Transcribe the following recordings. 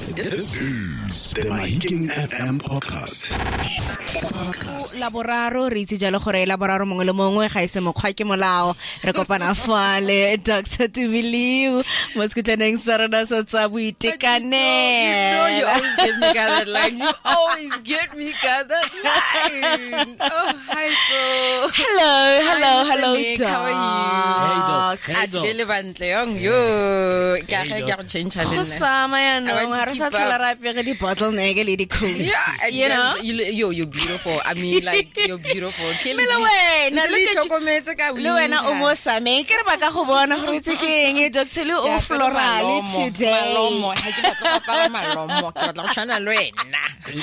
This is the Mahiking FM podcast. Laboraro re itse jalo gore laboraro mongwe le mongwe ga ise mokgwa ke molao re kopana fale Dr. Tubiliu moskutlaneng sa rona sa tsa boitekanelo. You always give me that line. You always get me that line. Oh, hi, so. Hello, Nick. Doc. How are you? Hey, Doc. Atile bantle yong yo. Ka change Go sama ya no, ha re sa tlhola ra apere di bottleneck le di coats. Yeah, you know? You're beautiful. I mean, like, you're beautiful. Mela wena, le wena o mo same ke re ba ka go bona gore itse ke eng Dr. Lu o floral today. Malomo, ha ke batla go para malomo, ke batla go tshwana le wena.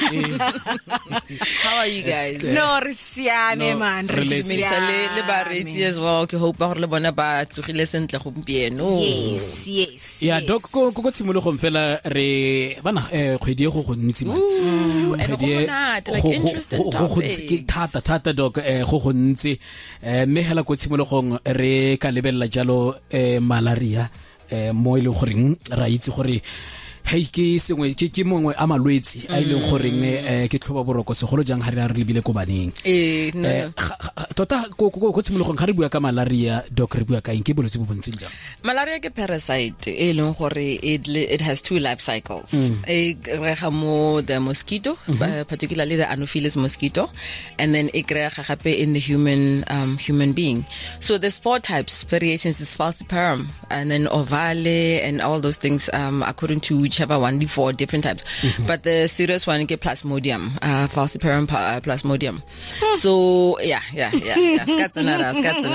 How are you guys? No, re siame man, re siame. Le baretsi as well, ke hope gore le bona ba tsogile sentle gompieno. Yes. Ya doc go tshimologong fela re bana kgwedi go ntsi man. Like interesting topics. Ke thata doc go ntsi mme hela go tshimologong re ka lebella jalo malaria mo ile goreng ra itse gore hey ke sengwe ke mongwe a malwetsi a ile goreng ke tlhoba boroko segolo jang ha re lebile ko baneng tota go tshimologong ga re bua ka malaria doc re bua ka eng ke bolwetse bo bontseng jang? Malaria ke parasite e leng gore it has two life cycles. E rega mo the mosquito, particularly the Anopheles mosquito, and then e rega gape in the human being. So there's 4 types, variations is falciparum, and then ovale, and all those things according to whichever one, the 4 different types. But the serious one is Plasmodium, falciparum Plasmodium. So yeah. Skatsanara.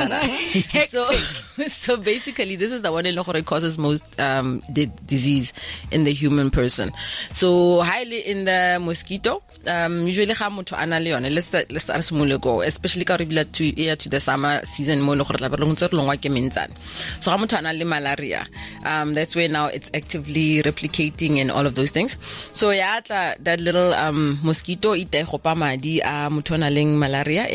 So basically, this is the one that causes most disease in the human person. So highly in the mosquito, usually ga motho ana le yone let's start small go, especially ka re bila to the summer season mo le gore la bereng tso longwa ke mentsana. So ga motho ana le malaria, that's where now it's actively replicating and all of those things. So that little mosquito ite gopa madi a motho ana leng malaria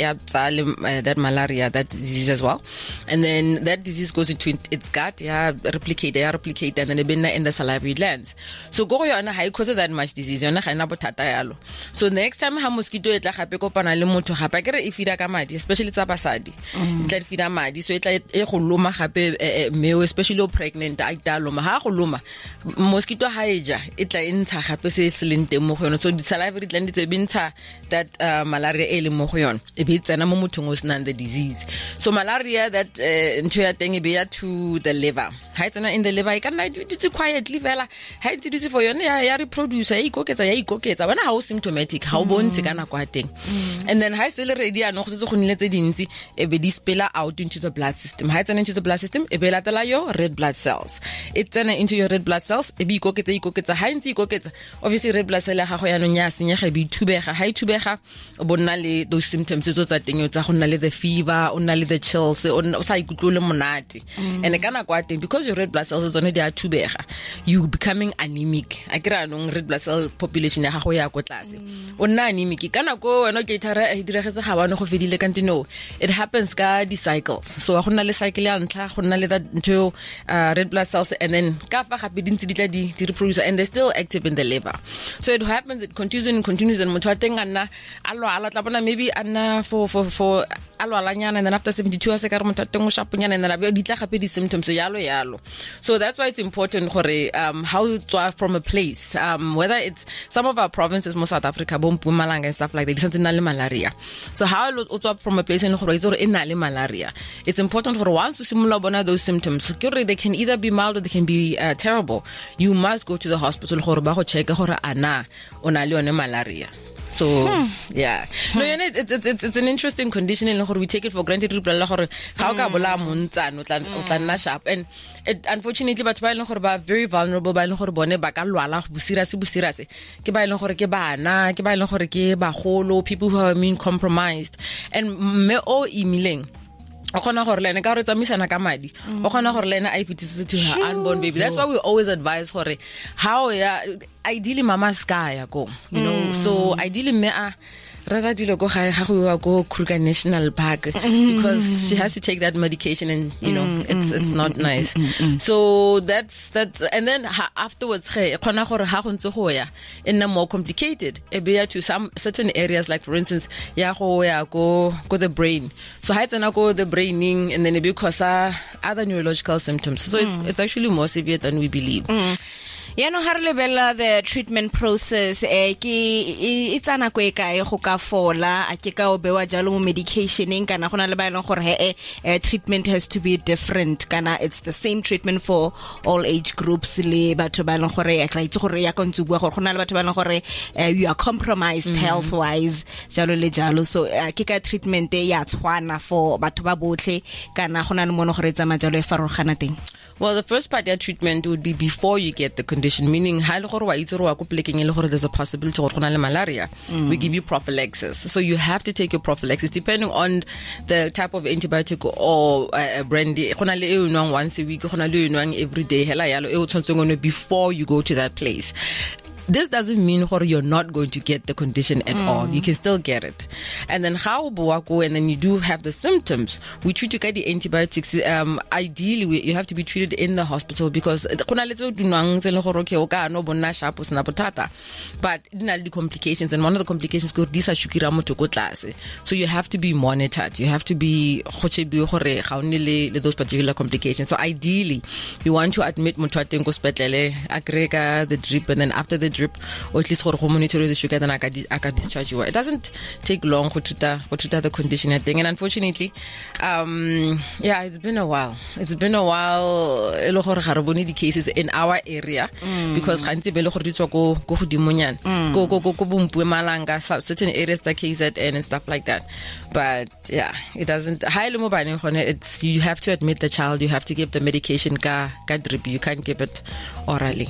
that malaria, that disease as well, and then that disease goes into its gut, replicate, and then it in the salivary glands. So go yona ha cause that much disease yona ga ina bothata yalo. So next time ha mosquito e tla gape kopana le motho gape ke re e fida ka madi, especially tsa basadi e tla fida madi, so e tla e go loma gape meo, especially o pregnant a tla loma ha go loma mosquito ha eja e tla ntsha gape se selente mo go yona, so di salivary glands tse bintsha that malaria e le mo go yona e be tsena mo mothong o senang the disease. So malaria that into ya teng e be ya to the liver, ha tsena in the liver e ka nna ditse quietly vela ha itse ditse for yone ya reproduce ya ikoketsa bona ha o symptomatic ha o bontshe kana kwa teng, and then ha se le ready ya no go tse go nile tse dintsi e be di spill out into the blood system. Ha tsena into the blood system e be latela yo red blood cells, it tsena into your red blood cells e be ikoketsa ha ntse ikoketsa obviously red blood cell ya gago ya no nya senyega e be thubega, ha thubega o bonna le those symptoms tsa teng tsa go nna le the fever, o nna le the chills, o sa ikutlole monate, and kana kwa teng because your red blood cells is already a thubega, you becoming anemic. A kra no red blood cell population ya gago ya go tlase o nna anemic kana go wena ke thara e diragetse ga bana go fedile kanti no, it happens ka di cycles. So go nna le cycle ya ntla go nna le that into red blood cells, and then ka fa gape dintsi di tla di reproduce and they're still active in the liver. So it happens, it continues and motho a teng ana ala tla bona maybe ana for alwalanyana, and then after 72 hours ka re motho a teng o shapunyana, and then di tla gape di symptoms yalo. So that's why it's important gore how to from a place, whether it's some of our provinces mo South Africa bo Mpumalanga and stuff like that, it's not malaria. So how o tswa from a place in gore itse gore e na le malaria, it's important for once you simula bona those symptoms they can either be mild or they can be terrible. You must go to the hospital gore ba go check gore ana ona le yone malaria. So yeah, no, it's an interesting condition in we take it for granted. Sharp, and unfortunately, but ba very vulnerable. Ba bone ba ka lwala busirase ke ba gore ke bana ke ba gore ke bagolo, people who are immune compromised, and me o imileng o khona gore lena ka re tsamisana ka madi o khona gore lena I fitise to her unborn baby. That's why we always advise gore how ideally mama ska ya go, you know. So ideally me rather dilo go ga go Kruger National Park because she has to take that medication and it's not nice. So that's and then afterwards khona gore ha go ntse go ya in more complicated be to some certain areas, like for instance go the brain. So ha tsena go the braining, and then it because other neurological symptoms. So it's actually more severe than we believe. Harlebella, the treatment process it's ana ko e kae go ka fola a ke ka o bewa jalo mo medicationing kana gona le ba ileng gore treatment has to be different kana it's the same treatment for all age groups le batho ba ileng gore ka itse gore ya kontse bua gore gona le batho ba ileng gore you are compromised health wise jalo le jalo. So ke ka treatment ya tshwana for batho ba botle kana gona le mono gore tsa majalo e farologana teng. Well, the first part of treatment would be before you get the condition, meaning there's a possibility of malaria. We give you prophylaxis. So you have to take your prophylaxis depending on the type of antibiotic or brandy. Once a week, every day, before you go to that place. This doesn't mean you're not going to get the condition at all. You can still get it. And then and then you do have the symptoms. We treat you get the antibiotics. Ideally, you have to be treated in the hospital because but the complications, and one of the complications is so you have to be monitored. You have to be those particular complications. So ideally, you want to admit the drip, and then after the drip, or at least for monitor the sugar, then I can discharge you. It doesn't take long for the condition thing, and unfortunately, it's been a while. It's been a while. The cases in our area because certain areas like KZN and stuff like that. But yeah, it doesn't. It's you have to admit the child. You have to give the medication. You can't give it orally.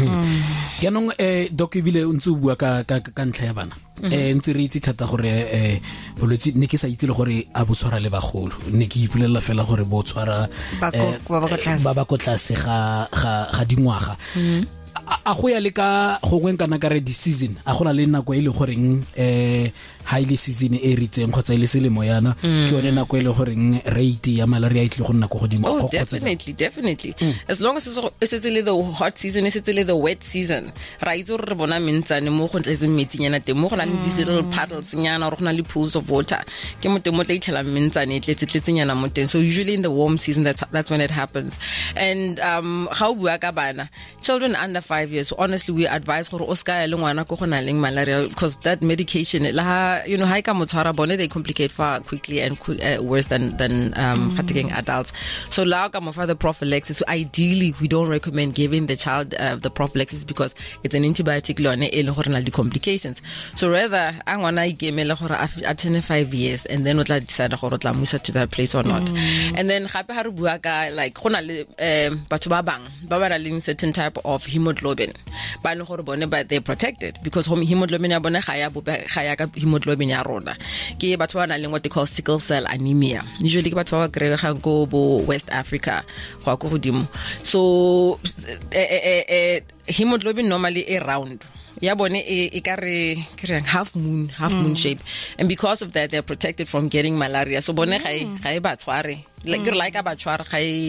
Doc bile ntse bua ka ntlha ya bana ntse re itse thata gore bolwetse ne ke sa itse le gore a bo tshwara le bagolo ne ke ipulela fela gore bo tshwara ba ba ko tlase ga dingwaga a go ya le ka go ngwenkana ka re di season a gona le nako ile goreng highly season e ritseng khotsa ile selemo yana ke yone nako ile goreng rate ya malaria itle go nna go godimo. Oh, definitely. As long as it's the hot season, it's the wet season, ra itse re bona mentsane mo go tletse metsinyana teng mo go na le these little puddles nyana or go na le pools of water ke mo teng mo tla itela mentsane tletsenyana mo teng. So usually in the warm season that's when it happens. And ga o bua ka bana, children under 5 years, honestly we advise gore o ska ya le ngwana go gona leng malaria because that medication ha ka motshwara bone they complicate far quickly and worse than taking adults. So la ka mo for the prophylaxis, so ideally we don't recommend giving the child the prophylaxis because it's an antibiotic lone e le gore na di complications. So rather a ngwana ikemela gore a 5 years and then o tla decide gore o tla musa to that place or not. And then gape ha re bua ka like gona le batho ba bang ba ba na certain type of hemoglobin ba le gore bone but they're protected because hemoglobin ya bone ga ya ka hemoglobin ya rona ke batho ba na le what they call sickle cell anemia. Usually ke batho ba kry-gang go bo West Africa go go godimo. So hemoglobin normally around ya bone e ka re half moon shape, and because of that they're protected from getting malaria. So bone ga e ba tshware like about because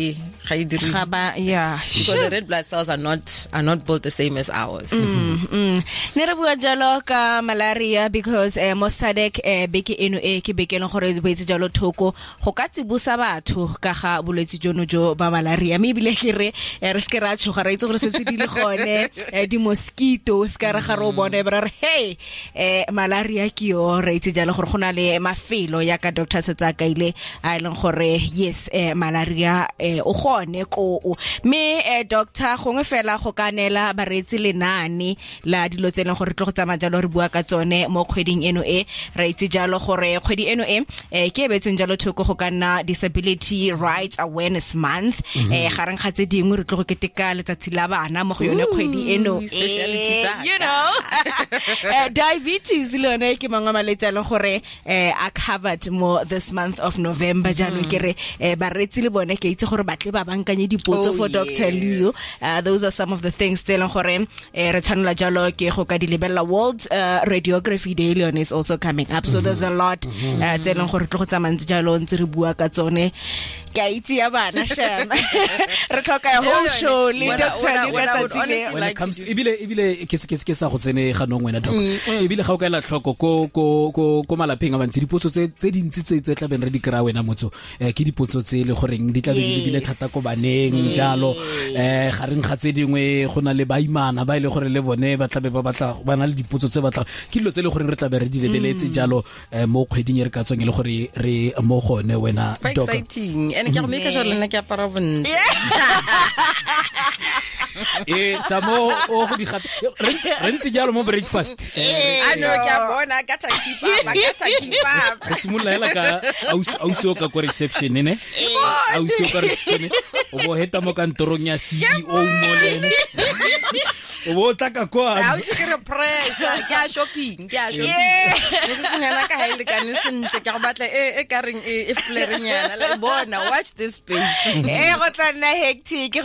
the red blood cells are not built the same as ours. Nere bua jalo ka malaria because Mosadek beke eno ke beke no gore boetse jalo thoko go ka tsibusa batho ka ga bolwetse jono jo ba malaria me bile ke re se ra tshoga re itse gore se tsidile gone di mosquito se ka re ga ro bone bra re hey malaria ke yo re itse jalo gore gona le mafelo ya ka Dr. Setsaka ile a ileng gore yes malaria o gone ko me doctor gongwe fela go kanela baretsi lenane la dilo tsene gore tlo go tsama jalo re bua ka tsone mo kgweding eno ra itse jalo gore kgwedi eno ke betseng jalo thoko go kana Disability Rights Awareness Month gareng ga tse dingwe re tlo go keteka letsatsi la bana mo go yone kgwedi eno you know diabetes lone ke mangwe maletse a leng gore a covered mo this month of November jalo ke re baretsi le bone ke itse gore batle ba bankanye dipotso for Dr. Leo. Those are some of the things tse leng gore re tshwanela jalo ke go ka di lebella. World Radiography Day is also coming up, so there's a lot tse leng gore tlo go tsamantse jalo ntse re bua ka tsone ka itse ya bana sham re tlhoka ya whole show le Dr. Leo ka tsatsi when it comes to ibile ke sa go tsene ga no wena doc ibile ga o ka ela tlhoko ko malapeng a bantsi dipotso tse dintsi tse tla beng re di kra wena motso ke dipotso tse le goreng di tla be di bile thata ko baneng jalo ga reng ga tse dingwe go na le baimana ba ile gore le bone ba tla be ba batla ba na le dipotso tse batla ke dilo tse le gore re tla be re di lebeletse jalo mo kgweding e re ka tsweng le gore re mo gone wena doc exciting and ke go make sure le nna ke apara bontle tamo o go di gata rentse jalo mo breakfast I know ke bona ka ta keep up re simula hela ka auso ka ko reception ne auso ka reception o bo heta mo kantorong ya CEO mo lene o bo tla ka kwa a o ke pressure ke a shopping ne se ngana ka haile ka ne sentle ke go batla e ka reng e flarenyana la bona watch this space go tla hectic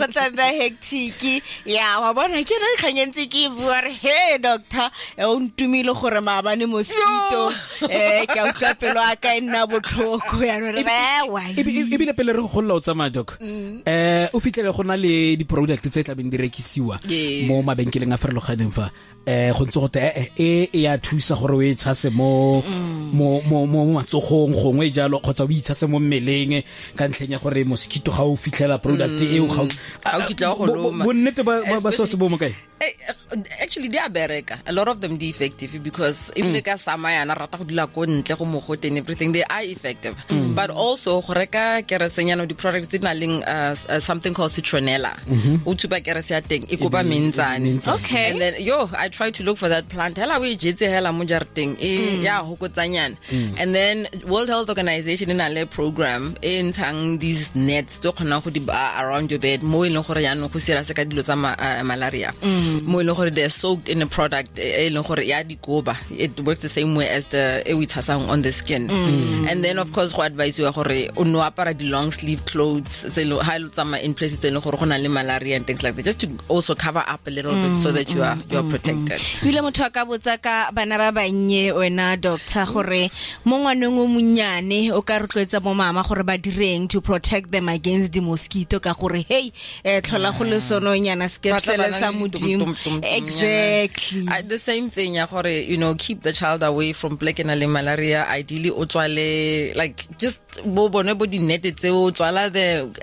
ya wa bona ke re khanyentse ke bua re he doctor o ntumile gore maabane mosquito ke utlwa pelo aka nna botlhoko ya no re wa ibile pele re go lla o tsama doc o fitlele gona le di product tse tla beng di rekisiwa mo mabenkeleng a farologaneng fa go ntse go ya thusa gore o e tshase mo matsogong gongwe jalo kgotsa o itshase mo mmeleng ka ntlheng ya gore mosquito ga o fitlhela product e o ga o kitla go loma bonnete ba so se bo mo kae actually they are bereka a lot of them they effective because if le ka samayana rata go dila ko ntle go mogote and everything they are effective but also go reka keresenyana di products dina leng something called citronella o tuba kerese ya teng e kopa mentsane okay and then I try to look for that plant hela we jetse hela mo jarteng ya hokotsanyana and then World Health Organization ina le program in tang these nets to khona go di around your bed mo ile gore ya no go sira se ka dilo tsa malaria mo ile gore they're soaked in a product ile gore ya dikoba it works the same way as the we tsasang on the skin and then of course go advise you gore o no apara di long sleeve clothes tse lo ha lo tsama in places tse le gore gona le malaria and things like that just to also cover up a little bit so that you are protected bile motho ka botsa ka bana ba bannye wena doctor gore mo ngwaneng o munyane o ka rotloetsa mo mama gore ba direng to protect them against the mosquito ka gore hey tlhola go le sono nyana skepsele sa modimo exactly the same thing ya gore you know keep the child away from plague and malaria ideally o tswale like just bo bone bo di net tse o tswala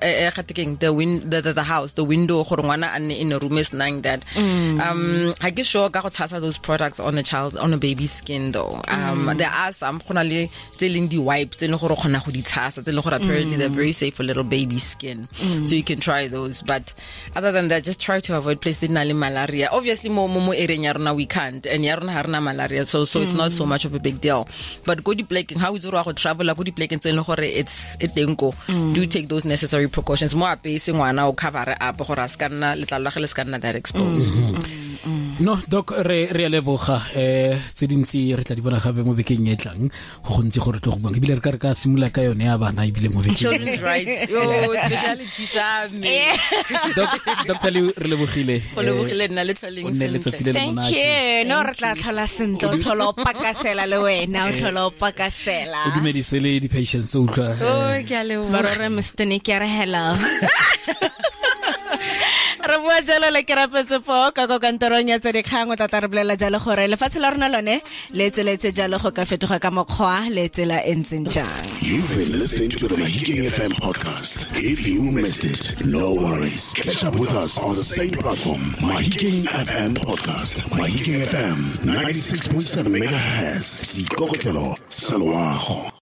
the house the window gore ngwana a nne in a room is nang that I guess sure ka go tshasa those products on a baby's skin though there are some khona le tseling di wipes tse le gore khona go di tshasa tse le gore apparently they're very safe for little baby skin so you can try those but other than that just try to avoid places na le malaria obviously mo area nya rona we can't and ya rona ha rena malaria so it's not so much of a big deal but go di plaking how is go travel go di plaking tse le gore it's etengo do take those necessary precautions mo apese ngwana o cover up gore a ska nna letlalo la gele ska nna that exposed no doc re leboga tse dintsi re tla di bona gabe mo bekeng e tlang go ntse gore tlo go bang ebile re ka re ka simula ka yone ya bana ebile mo bekeng children's rights specialty sa me Dr. Leo re lebogile nna le tshweleng thank you no re tla tlhola sentle o tlhola o pakasela le wena o tlhola o pakasela o dumedise le di patients o utlwa ke a le ba re mstene ke re hello re bua jalo le kerapetse po ka go kantorong ya tse dikgang o tla re bolela jalo gore lefatshe la rona lone le tsweletse jalo go ka fetoga ka mokgwa le tsela e ntseng jang. You've been listening to the Mahikeng FM podcast. If you missed it, no worries. Catch up with us on the same platform. Mahikeng FM podcast. Mahikeng FM 96.7 MHz. Sikokelo Salwago.